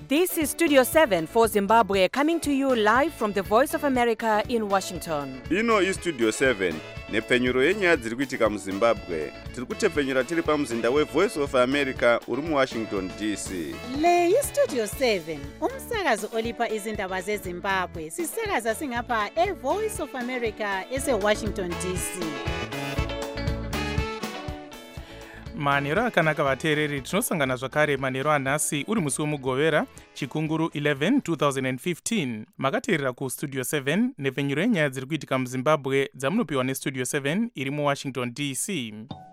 This is Studio 7 for Zimbabwe, coming to you live from the Voice of America in Washington. Ino iStudio 7 nepfenyuro yenyaya dziri kuitika muZimbabwe. Tiri kutepfenyura tiri pamuzinda weVoice of America uri muWashington DC. Le iStudio 7 umsakazo olipa izindaba zeZimbabwe. Sisakaza singapha eVoice of America eseWashington DC. manheru akanaka vateereri, tinosangana zvakare manheru anhasi uri musi wemugovera chikunguru 11 2015. makateerera kustudio 7 nepfenyuro yenyaya dziri kuitika muZimbabwe dzamunopiwa nestudio 7 iri muWashington DC.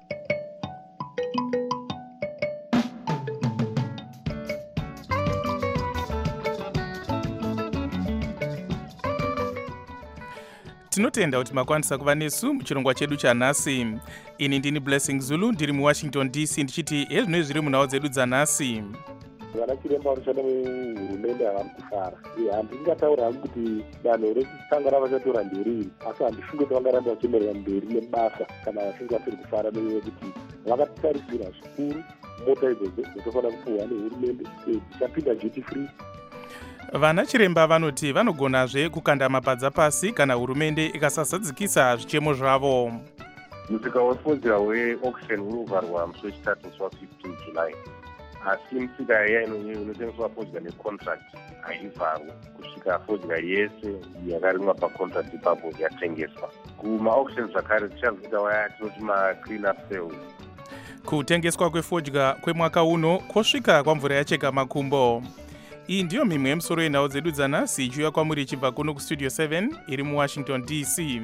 tinotenda kuti makwanisa kuva nesu muchirongwa chedu chanhasi. Ini ndini Blessing Zulu ndiri muWashington DC ndichiti ezvinoi zviri munhau dzedu dzanhasi. vana chiremba vanoshanda muhurumende havari kufara. handingataura hangu kuti danho rekutanga ravachatora nderiri, asi handifunge kuti vangaramba vachienderera mberi nebasa kana vachinge vasiri kufara nenyaya yekuti vakatarisira zvikuru mota idzodzo dzinofanira kupuhwa nehurumende dzichapinda duty free. Vana chiremba vanoti vanogonazve kukanda mapadza pasi kana hurumende ikasazadzikisa zvichemo zvavo. Musika wefodya weauction unovharwa musi wechitatu musi wa15 July. Asi misika iya inotengeswa fodya necontract haivharwi kusvika fodya yese yakarimwa pacontract ipapo yatengeswa. Kuma-auction zvakare tichazoita waya tinoti ma-clean up sales. Kutengeswa kwefodya kwemwaka uno kwosvika kwamvura yacheka makumbo. Iyi ndiyo mimwe yemusoro yenhau dzedu dzanhasi ichiuya kwamuri ichibva kuno kustudio 7 iri muWashington DC.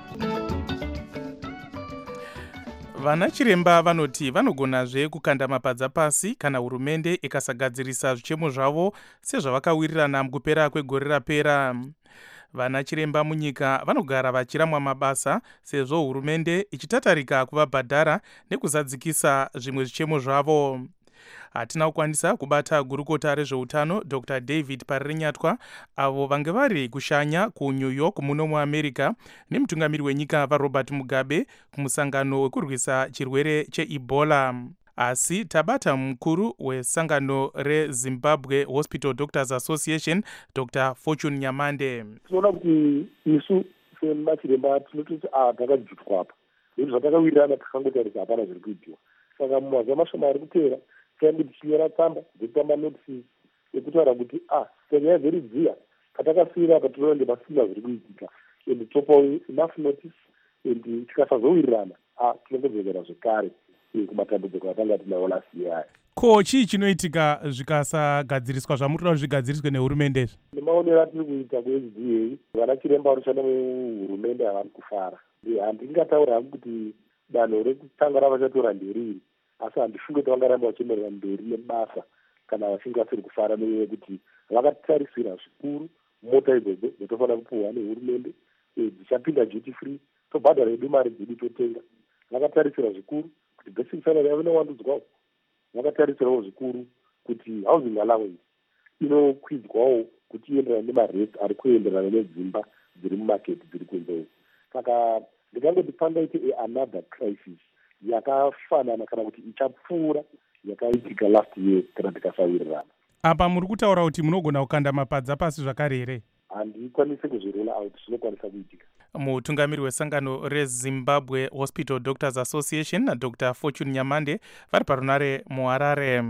Vana chiremba vanoti vanogonazve kukanda mapadza pasi kana hurumende ikasagadzirisa zvichemo zvavo sezvavakawirirana mukupera kwegore rapera. Vana chiremba munyika vanogara vachiramwa mabasa sezvo hurumende ichitatarika kuvabhadhara nekuzadzikisa zvimwe zvichemo zvavo. Hatina kukwanisa kubata gurukota rezveutano Dr. David Parirenyatwa avo vange vari kushanya kuNew York muno muAmerica nemutungamiri wenyika vaRobert Mugabe kumusangano wekurwisa chirwere cheEbola. Asi tabata mukuru wesangano reZimbabwe Hospital Doctors Association Dr. Fortune Nyamande. tinoona kuti isu semachiremba tinototi takadzutwa apa zvinhu zvatakawirirana takangoti kuti hapana zviri kuitiwa. Saka mumazuva mashoma ari kupera tiange tichinyora tsamba dzekutamba notices yekutaura kuti senyaya dziri dziya patakasiyira apa tinoona ndepasina zviri kuitika and topawo enough notice and tikasazowirirana tinongodzokera zvekare kumatambudziko atanga tinawo last year aya. Ko chii chinoitika zvikasagadziriswa zvamurira kuti zvigadziriswe nehurumende? Nemaonero atiri kuita kuSDA vana chiremba vanoshanda muhurumende havari kufara. handingataura hangu kuti danho rekutanga ravachatora nderiri, asi handifunge kuti vangaramba vachienderera mberi nebasa kana vachinge vasiri kufara nenyaya yekuti vakatarisira zvikuru mota idzodzo dzinofanira kupuhwa nehurumende dzichapinda duty free, tobhadhara edu mari dzedu totenga. Vakatarisira zvikuru kuti basic salary yavo inowandudzwawo. Vakatarisirawo zvikuru kuti housing allowance inokwidzwawo kuti ienderana nemarate ari kuenderana nedzimba dziri mumaketi dziri kunzeyo. Saka ndingangoti pangaite another crisis yakafanana kana kuti ichapfuura yakaitika last year kana tikasawirirana. Apa muri kutaura kuti munogona kukanda mapadza pasi zvakare here? Handikwanisi kuzvirula out, zvinokwanisa kuitika. Mutungamiri wesangano reZimbabwe Hospital Doctors Association naDr. Fortune Nyamande vari parunare muHarare.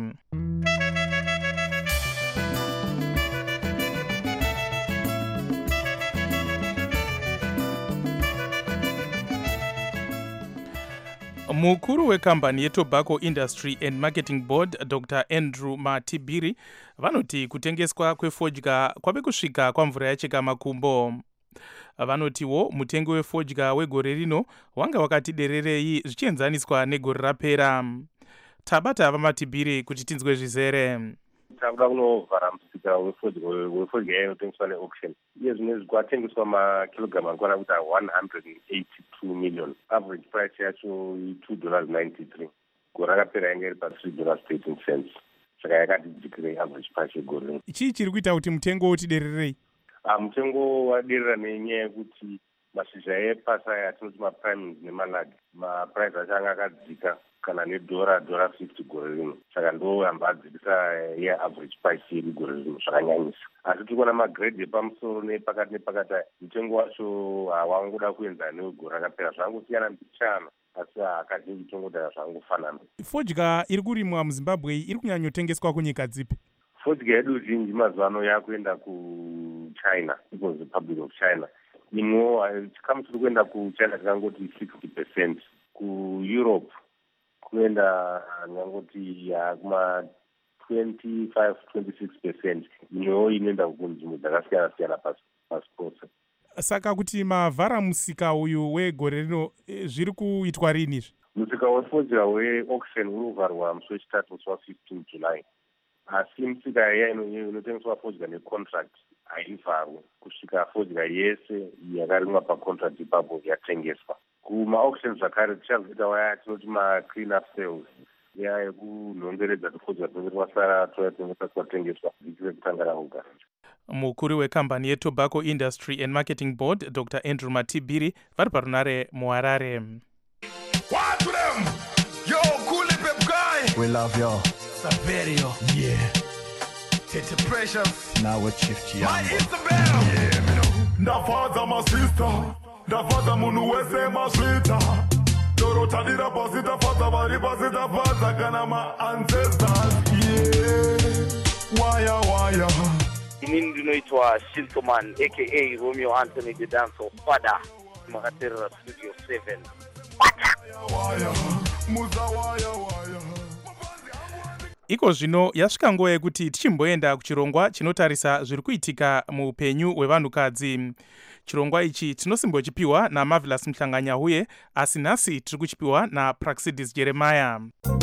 Mukuru wekambani yeTobacco Industry and Marketing Board Dr. Andrew Matibiri vanoti kutengeswa kwefodya kwave kusvika kwamvura yacheka makumbo. Vanotiwo mutengo wefodya wegore rino wanga wakati dererei zvichienzaniswa negore rapera. Tabata vaMatibiri kuti tinzwe zvizere. Takuda kunovhara musika wefodya iya inotengeswa neauction. Iye zvino kwatengeswa makilogiramu anokwana kuti 182 million. Average price yacho $2.93. Gore rakapera yanga iri pa$3.13. Saka yakati dzikirei average price yegore rino. Chii chiri kuita kuti mutengo uti dererei? Mutengo waderera nenyaya yekuti mashizha epasi aya atinoti maprimes nemalagi mapurice acho anga akadzika kana $1 $50 gore rino, saka ndo hamba adzikisa yeaverage price yedu gore rino zvakanyanyisa. Asi tiri kuona magredhi epamusoro nepakati nepakati aya mutengo wacho hawangoda kuenzana negore rakapera, zvangosiyana mbichana asi kazhinji tongodara zvangofanana. Fodya iri kurimwa muZimbabwe iri kunyanyotengeswa kunyika dzipi? Fodya yedu zhinji mazuva ano yakuenda kuChina, People's Republic of China. Imwewo chikamu tiri kuenda kuChina tikangoti 60%, kuEurope kuenda nyangoti kuma 25-26%, imwewo inoenda kunzvimbo dzakasiyana siyana pasi pose. Saka kuti mavhara musika uyu wegore rino zviri kuitwa rini izvi? Musika wefodya weauction uri kuvharwa musi wechitatu musi wa15 July. Asi misika iya inotengeswa fodya necontract haivharwi kusvika fodya yese yakarimwa pacontract ipapo yatengeswa. Kuma-auction zvakare tichazoita waya tinoti ma-clean up sales, iya yekunhongeredza tufodya tunenge twasara twatengeswa vhiki rekutanga rakugara. Mukuru wekambani yeTobacco Industry and Marketing Board, Dr. Andrew Matibiri, vari parunare muHarare. What to them? Yo, cool pep guy. We love you. Saverio. Yeah. Tete Precious. Now we Chief Chiambo. My Isabel. Yeah, me know. Ndafaza my sister. Ndafaza munu wese maswita. Dorota dira posita faza vari posita faza kana my ancestors. Yeah. Waya. Inini ndinoitwa Shintoman aka Romeo Anthony the Dancer Father makaterera Studio 7. Iko zvino yasvika nguva yekuti tichimboenda kuchirongwa chinotarisa zviri kuitika muupenyu hwevanhukadzi. Chirongwa ichi tinosimbochipiwa naMarvelous Mhlanganyahuye, asi nhasi tiri kuchipiwa naPraxidis Jeremiah.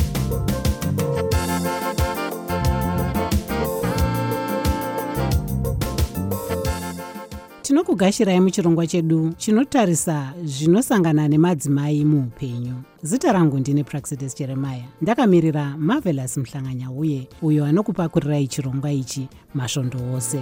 Tinokugashirai muchirongwa chedu chinotarisa zvinosangana nemadzimai muupenyu. Zita rangu ndine Praxidis Jeremiah, ndakamirira Marvelous Mhlanganyahuye uyo anokupakurirai chirongwa ichi masvondo ose.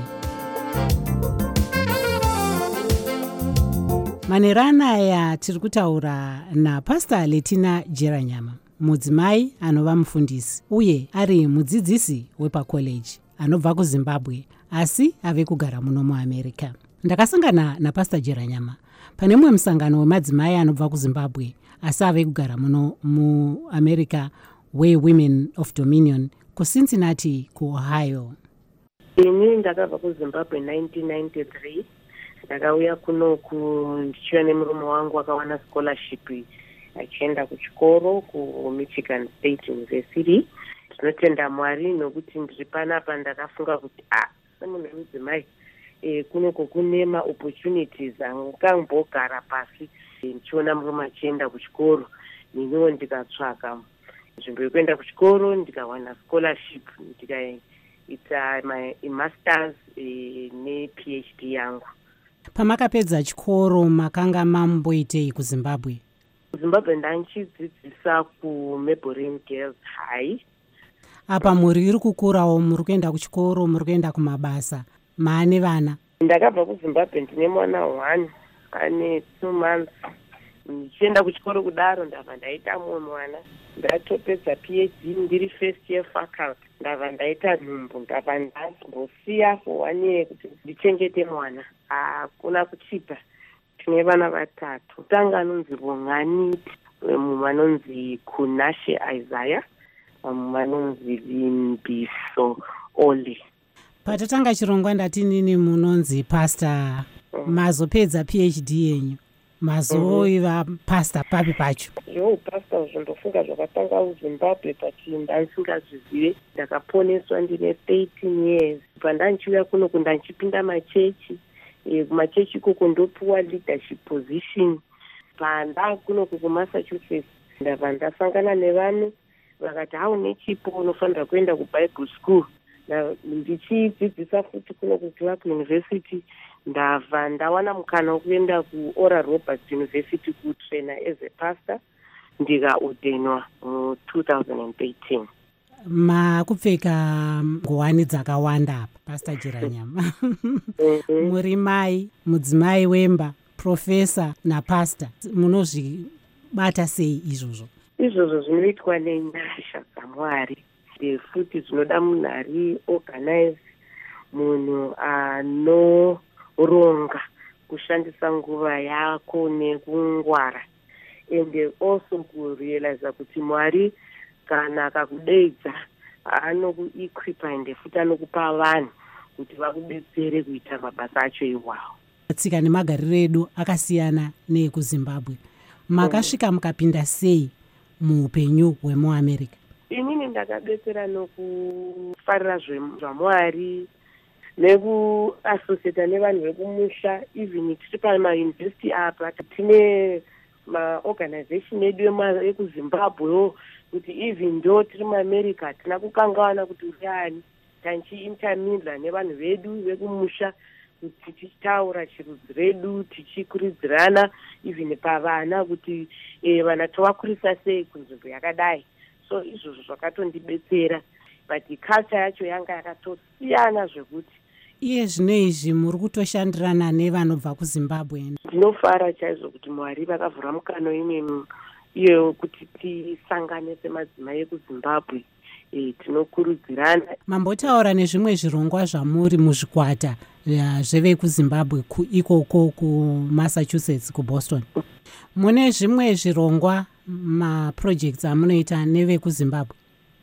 Manerana aya tiri kutaura naPastor Letina Jeranyama, mudzimai anova mufundisi uye ari mudzidzisi wepakoleji, anobva kuZimbabwe asi ave kugara muno muAmerica. Ndakasangana naPastor Jeranyama pane mumwe musangano wemadzimai anobva kuZimbabwe asi ave kugara muno muAmerica weWomen of Dominion kuCincinnati kuOhio. Ini ndakabva kuZimbabwe 1993. Ndakauya kunoku ndichiva nemurume wangu akawana scholarship achienda kuchikoro kuMichigan State University. Tinotenda Mwari nokuti ndiri panapa ndakafunga kuti semunhu wemudzimai kunoko kune maopportunities angangogara pasi ndichiona murume achienda kuchikoro, neniwo ndikatsvaka nzvimbo yekuenda kuchikoro ndikawana scholarship ndikaita masters nePhD yangu. Pamakapedza chikoro makanga mamboitei kuZimbabwe? kuZimbabwe ndanchidzidzisa kuMablin Girls High. Apa muri iri kukurawo, muri kuenda kuchikoro, muri kuenda kumabasa, maane vana? Ndakabva kuZimbabwe ndine mwana 1 ane 2 months. Ndichienda kuchikoro kudaro ndabva ndaita mumwe mwana, ndatopedza PhD ndiri first year faculty, ndabva ndaita nhumbu, ndabva ndambosiya for 1 year kuti ndichengete mwana. Hakuna kuchipa. Tine vana 3. Kutanga anonzi Bongani, mumwe anonzi Kunashe Isaiah, mumwe anonzi Vimbiso Oli. Patatanga chirongwa ndati nini munonzi pastor, mazopedza PhD yenyu, mazoiva pastor papi pacho? Pastor zvondofunga zvakatanga kuZimbabwe pati ndandisingazvizive. Ndakaponeswa ndine 13 years. Pandanchiuya kuno kundanchipinda machechi, kumachechi ikoko ndopuwa leadership position. Panda kuno kuMassachusetts ndabva ndasangana nevanhu vakati haune chipo unofanira kuenda kuBible school. Ndichidzidzisa futi kuno kuClark University ndabva ndawana mukana wekuenda kuOral Roberts University kutraina as a pastor, ndikaordainwa mu2013. Makupfeka nguwani dzakawanda apa, Pastor Jeranyama. Muri mai, mudzimai wemba, profesa napasta, munozvibata sei izvozvo? Izvozvo zvinoitwa nenyasha dzaMwari, futi zvinoda munhu ari organize, munhu anoronga kushandisa nguva yako nekungwara, and also kurealize kuti Mwari kana akakudeidza anokuequipa and futi anokupa vanhu kuti vakudetsere kuita mabasa acho iwawo. Tsika nemagariro edu akasiyana neekuZimbabwe. Makasvika mukapinda sei muupenyu hwemuAmerica? Inini ndakadetsera nokufarira zvaMwari nekuassociata nevanhu vekumusha, even tiri pamayunivhesiti apa tine maorganization edu ekuZimbabwe kuti even ndo tiri muAmerica hatina kukangawana kuti uriani, tanchiintermingla nevanhu vedu vekumusha kuti tichitaura chirudzi redu, tichikurudzirana even pavana kuti vana tovakurisa sei kunzvimbo yakadai. So izvozvo zvakatondibetsera, but culture yacho yanga yakatosiyana zvekuti iye zvino izvi muri kutoshandirana nevanobva kuZimbabwe. Ndinofara chaizvo kuti Mwari vakavhura mukano imwe iyo kuti tisangane semadzimai ekuZimbabwe. Tinokurudzirana. Mambotaura nezvimwe zvirongwa zvamuri muzvikwata zvevekuZimbabwe ikoko kuMassachusetts, kuBoston. Mune zvimwe zvirongwa maprojects amunoita nevekuZimbabwe?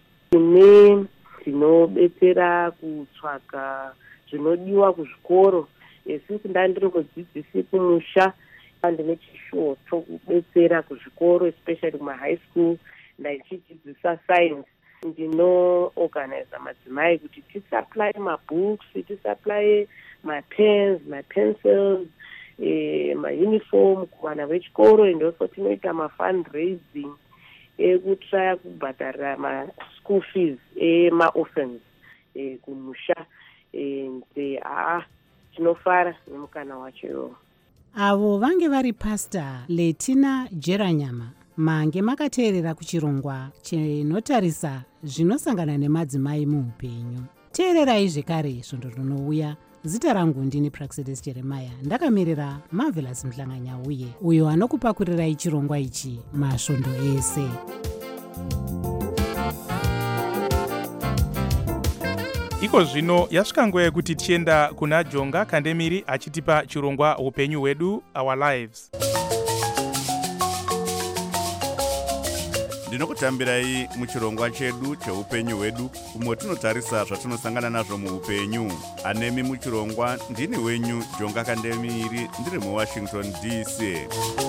Tinobetsera kutsvaga zvinodiwa kuzvikoro. Since ndandinodzidzisi kumusha, ndine chishuwo chokubetsera kuzvikoro, especially kuma-high school, ndachidzidzisa science. Ndino-organize madzimai kuti tisupply mabooks, tisupply mapens, mapencils, mauniform kuvana vechikoro, and also tinoita mafundraising ekutraya kubhadharira maschool fees ema-orphans kumusha. Tinofara nemukana wacho iwowo. Avo vange vari Pastor Letina Jeranyama, mange makateerera kuchirongwa chinotarisa zvinosangana nemadzimai muupenyu. Teererai zvekare svondo rinouya. Zita rangu ndini Praxedes Jeremiah, ndakamirira Marvelous Mhlanganyauye uyo anokupakurirai chirongwa ichi masvondo ese. Iko zvino yasvika nguva yekuti tienda kuna Jonga Kandemiri achitipa chirongwa upenyu hwedu, Our Lives. Ndinokutambirai muchirongwa chedu cheupenyu hwedu, umwe tinotarisa zvatinosangana nazvo muupenyu. Anemi muchirongwa ndini wenyu Jonga Kandemiri, ndiri muWashington DC.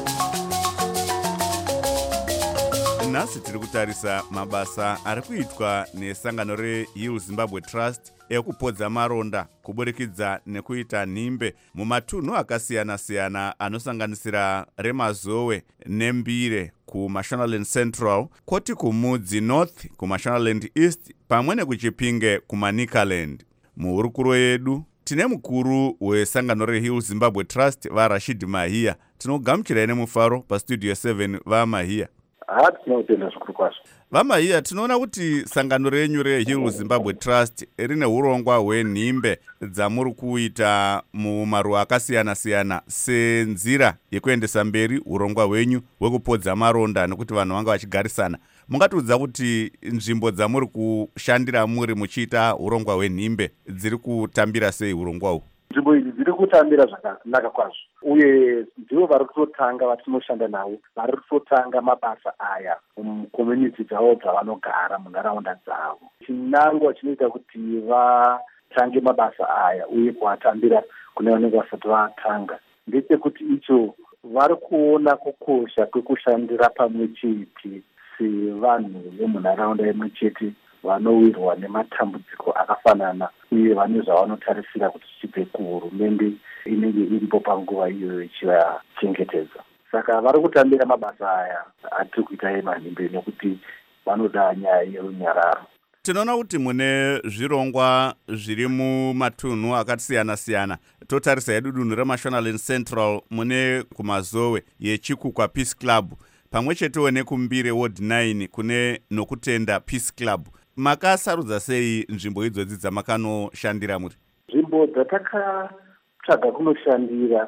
Nhasi tiri kutarisa mabasa ari kuitwa nesangano reHeal Zimbabwe Trust ekupodza maronda kuburikidza nekuita nhimbe mumatunhu akasiyana-siyana anosanganisira reMazowe neMbire kuMashonaland Central, koti kuMudzi North kuMashonaland East, pamwe nekuChipinge kuManikaland. Muhurukuro yedu tine mukuru wesangano reHeal Zimbabwe Trust vaRashid Mahia. Tinogamuchirai nemufaro pastudio 7 vaMahia. Tinotenda zvikuru kwazvo. VaMahia, tinoona kuti sangano renyu reHeal Zimbabwe Trust rine urongwa hwenhimbe dzamuri kuita mumaruwa akasiyana-siyana senzira yekuendesa mberi urongwa hwenyu hwekupodza maronda nekuti vanhu vanga vachigarisana. Mungatiudza kuti nzvimbo dzamuri kushandira muri muchiita urongwa hwenhimbe dziri kutambira sei urongwa uhu? Nzvimbo idzi dziri kutambira zvakanaka kwazvo, uye ndivo vari kutotanga vatinoshanda navo, vari kutotanga mabasa aya mucommunity dzavo dzavanogara munharaunda dzavo. Chinangwa chinoita kuti vatange mabasa aya uye kuatambira kune vanenge vasati vatanga ndechekuti icho vari kuona kukosha kwekushandira pamwe chete sevanhu vemunharaunda imwe chete vanowirwa nematambudziko akafanana uye vane zvavanotarisira kuti chibve kuhurumende inenge iripo panguva iyoyo ichivachengetedza. Saka vari kutambira mabasa aya atiri kuita emanhimbe nekuti vanoda nyaya yerunyararo. Tinoona kuti mune zvirongwa zviri mumatunhu akasiyana-siyana. Totarisa yedu dunhu reMashonaland Central mune kuMazowe yeChikukwa Peace Club, pamwe chetewo nekuMbire Ward 9 kune Nokutenda Peace Club. Makasarudza sei nzvimbo idzodzi dzamakanoshandira muri? Nzvimbo dzatakatsvaga kunoshandira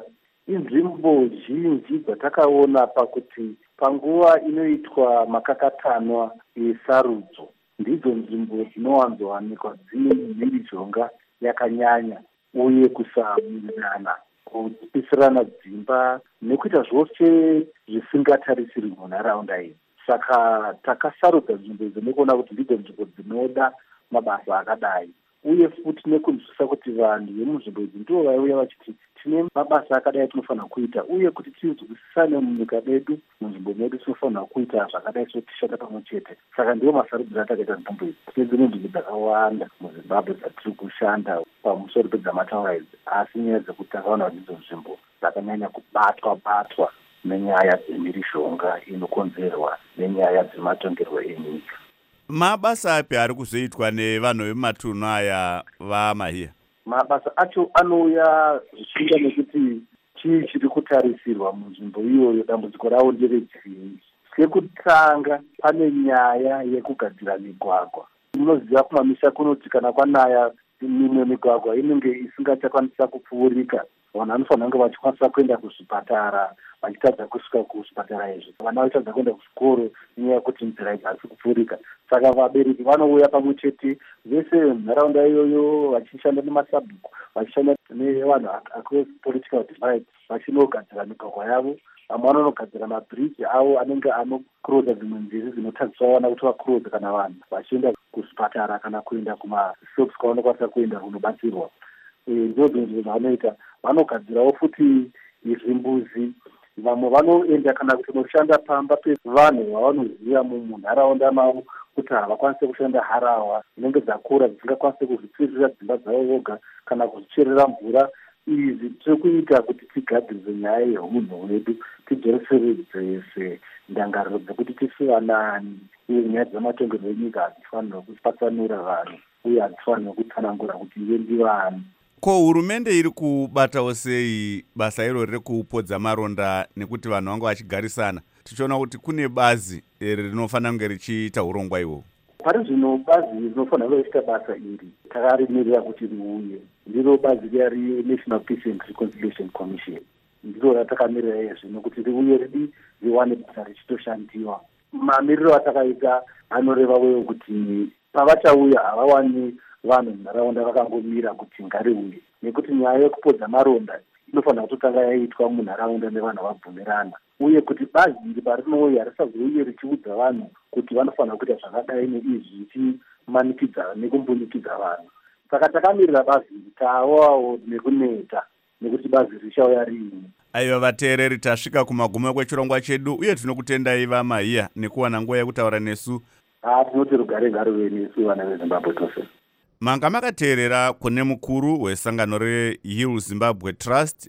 inzvimbo zhinji dzatakaona pakuti panguva inoitwa makakatanwa esarudzo ndidzo nzvimbo dzinowanzowanikwa dzine mhirizhonga yakanyanya uye kusawirirana, kupisirana dzimba nekuita zvose zvisingatarisirwi munharaunda iyi. Saka takasarudza nzvimbo idzi nekuona kuti ndidzo nzvimbo dzinoda mabasa akadai, uye futi nekunzwisisa kuti vanhu vemunzvimbo idzi ndivo vaiuya vachiti tine mabasa akadai tinofanira kuita, uye kuti tinzwisisane munyika medu, munzvimbo medu tinofanira kuita zvakadai sotishanda pamwe chete. Saka ndiwo masarudziro atakaita nzvimbo idzi. Tine dzimwe nzvimbo dzakawanda muZimbabwe dzatiri kushanda pamusoro pedzamataura idzi, asi nyaya dzekuti takaona kuti ndidzo nzvimbo dzakanyanya kubatwa nenyaya dzemhirizhonga inokonzerwa nenyaya dzematongerwo enyika. Mabasa api ari kuzoitwa nevanhu vemumatunhu aya vaMahia? Mabasa acho anouya zvichienda nekuti chii chiri kutarisirwa munzvimbo iyoyo. Dambudziko ravo nderechii? Sekutanga pane nyaya yekugadzira migwagwa. Munoziva kumamisha kunoti kana kwanaya mimwe migwagwa inenge isingachakwanisa kupfuurika, vanhu vanofanira kunge vachikwanisa kuenda kuzvipatara, vachitadza kusvika kuzvipatara izvi, vana vachitadza kuenda kuzvikoro nenyaya yekuti nzira idzi hadzisi kupfuurika. Saka vabereki vanouya pamwe chete vese munharaunda iyoyo vachishanda nemasabhuku, vachishanda nevanhu across political divide, vachinogadzira migwagwa yavo. Vamwe vanonogadzira mabhiriji avo anenge anokurodza dzimwe nzizi dzinotadziswa vana kuti vakurodze kana vanhu vachienda kuzvipatara kana kuenda kumashops kwavanokwanisa kuenda kunobatsirwa. Ndizvo nzvimbo dzavanoita. Vanogadzirawo futi zvimbuzi. Vamwe vanoenda kana kunoshanda pamba pevanhu vavanoziva munharaunda mavo kuti havakwanise kushanda harahwa dzinenge dzakura dzisingakwanise kuzvipfirira dzimba dzavo voga kana kuzvicherera mvura. Izvi tiri kuita kuti tigadzirise nyaya yeunhu hwedu, tidzoreseredzese ndangariro dzekuti tisivanani, uye nyaya dzamatongerwo enyika hadzifanira kupatsanura vanhu uye hadzifanira kutsanangura kuti ive ndivani. Ko hurumende iri kubatawo sei basa irori rekupodza maronda nekuti vanhu vanga vachigarisana? Tichiona kuti kune bazi rinofanira kunge richiita urongwa ihwohwo. Pari zvino bazi rinofanira kuita basa iri takarimirira kuti riuye, ndiro bazi riya reNational Peace and Reconciliation Commission. Ndiro ratakamirira izvi nokuti riuye riwane basa richitoshandiwa. Mamiriro atakaita anoreva wewo kuti pavachauya havawani vanhu munharaunda vakangomira kuti ngariuye, nekuti nyaya yekupodza maronda inofanira kutotanga yaitwa munharaunda nevanhu vabvumirana, uye kuti bazi iri parinouya risazouye richiudza vanhu kuti vanofanira kuita zvakadai neizvi richimanikidza nekumbunikidza vanhu. Saka takamirira bazi iri tawawo nekuneta nekuti bazi richauya riini. Aiva vateereri, tasvika kumagumo kwechirongwa chedu uye tinokutendai vaMahia nekuwana nguva yekutaura nesu. Tinoti rugare ngaruve nesu vana veZimbabwe tose. Manga makateerera kune mukuru wesangano reHill Zimbabwe Trust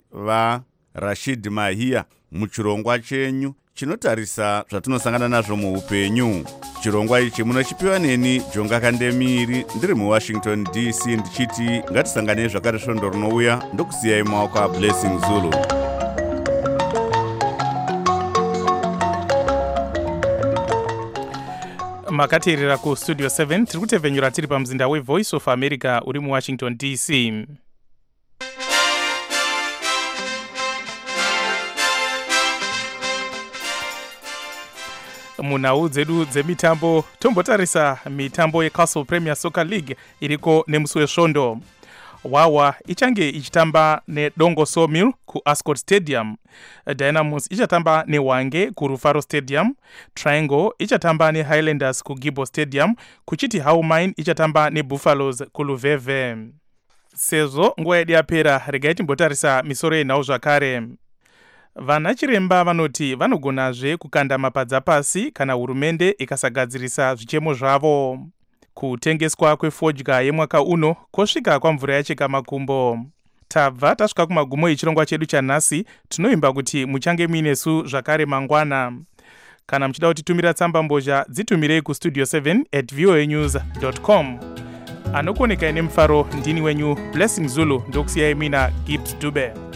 vaRashid Mahia muchirongwa chenyu chinotarisa zvatinosangana nazvo muupenyu. Chirongwa ichi munochipiwa neni Jonga Kandemiri ndiri muWashington DC ndichiti ngatisanganei zvakare svondo rinouya ndokusiyai mumaoko aBlessing Zulu. Makateerera kustudio 7 tiri kutevhenyura tiri pamzinda weVoice of America uri muWashington DC. Munhau dzedu dzemitambo tombotarisa mitambo yeCastle Premier Soccer League iriko nemusi wesvondo. Wawa ichange ichitamba neDongo Sawmill kuAscot Stadium, Dynamos ichatamba neHwange kuRufaro Stadium, Triangle ichatamba neHighlanders kuGibo Stadium, kuchiti Howmine ichatamba neBuffaloes kuLuveve. Sezvo nguva yedu yapera, regai timbotarisa misoro yenhau zvakare. Vana chiremba vanoti vanogonazve kukanda mapadza pasi kana hurumende ikasagadzirisa zvichemo zvavo. Kutengeswa kwefodya yemwaka uno kosvika kwamvura yacheka makumbo. Tabva tasvika kumagumo echirongwa chedu chanhasi, tinoimba kuti muchange muinesu zvakare mangwana. Kana muchida kutitumira tsamba mbozha dzitumirei kustudio 7@voanews.com. Anokuonekai nemufaro ndini wenyu Blessing Zulu ndokusiyai mina Gibbs Dube.